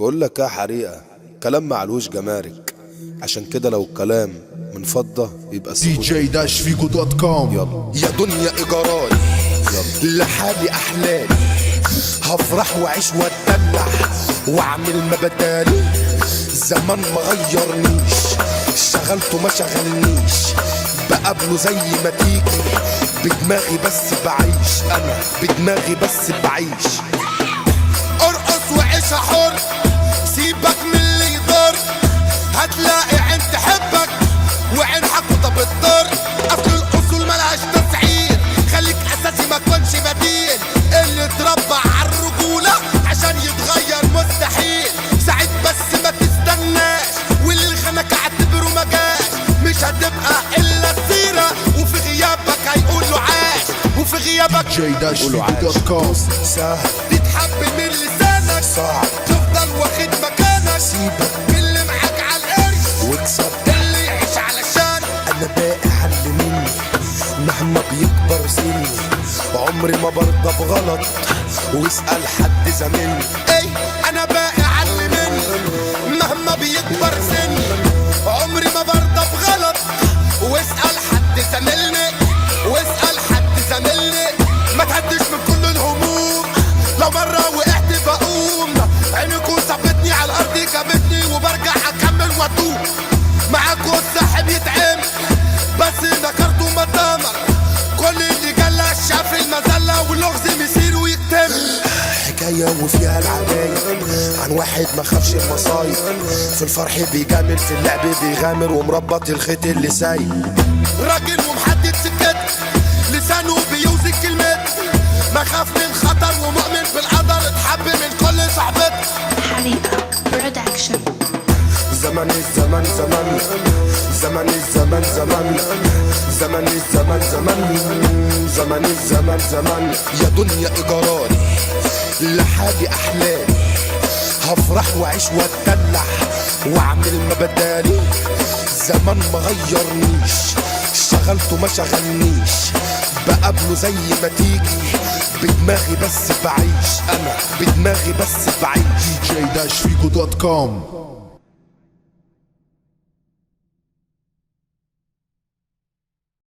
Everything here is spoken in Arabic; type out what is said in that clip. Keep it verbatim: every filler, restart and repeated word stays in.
بقول لك يا حريقة، كلام معلوش جمارك، عشان كده لو الكلام من فضة يبقى دي جي داش فيجو دوت كوم. يلا يا دنيا إيجاراني لحالي أحلامي، هفرح وأعيش وأتدلع وأعمل ما بدالي. زمان ما غيرنيش، اشتغلت وما شغلنيش، بقابله زي ما تيجي، بدماغي بس بعيش، أنا بدماغي بس بعيش. ارقص وعيش حر، سيبك من اللي يضر، هتلاقي عين تحبك وعين حقودة بتضر. اصل الاصول ملهاش تسعير، خليك اساسي ما تكونش بديل. اللي اتربى على الرجولة عشان يتغير مستحيل. ساعد بس ما تستناش، واللي خانك اعتبره ما جاش. مش هتبقى الا السيرة، وفي غيابك هيقولوا عاش، وفي غيابك جي داش فيجو دوت كوم. سهل تتحب من لسانك، صعب تفضل واخد مكانك. سيبك من اللي معاك على القرش واكسب اللي يعيش علشان. انا باقي حل مني مهما بيكبر سني، عمري ما برضى بغلط واسأل حد زميلي. اي انا باقي حل مني مهما بيكبر سني، عمري ما برضى بغلط واسأل حد زميلني، واسأل حد زميلني. ما تهدش من كل الهموم، لو مرة وقعت بقوم. عينيكوا صابتني على الأرض جابتني، وبرجع أكمل وأدوم. معاكوا الساحب يتعمل بس ذكرته ما تمر. كل اللي جلى شاف المذلة واللغز مسير ويكتمل. حكاية وفيها العجايب عن واحد ما خافش المصايب، في الفرح بيجامل في اللعب بيغامر، ومربط الخيط اللي سايب. راجل ومحدد سكته، لسانه بيوزن كلمته، ما خاف من خطر ومؤمن بالقدر، اتحب من كل صحبته. حريقة برودكشن. زمن الزمن زمن زمن الزمن زمن زمن الزمن زمن زمن الزمن زمن. يا دنيا إيجاراني لحالي أحلامي، هفرح وأعيش وأتدلع وأعمل ما بدالي. زمان ما غيرنيش، اشتغلت وما شغلنيش، بقابله زي ما تيجي، بدماغي بس بعيش، أنا بدماغي بس بعيش. دي جي داش فيجو دوت كوم.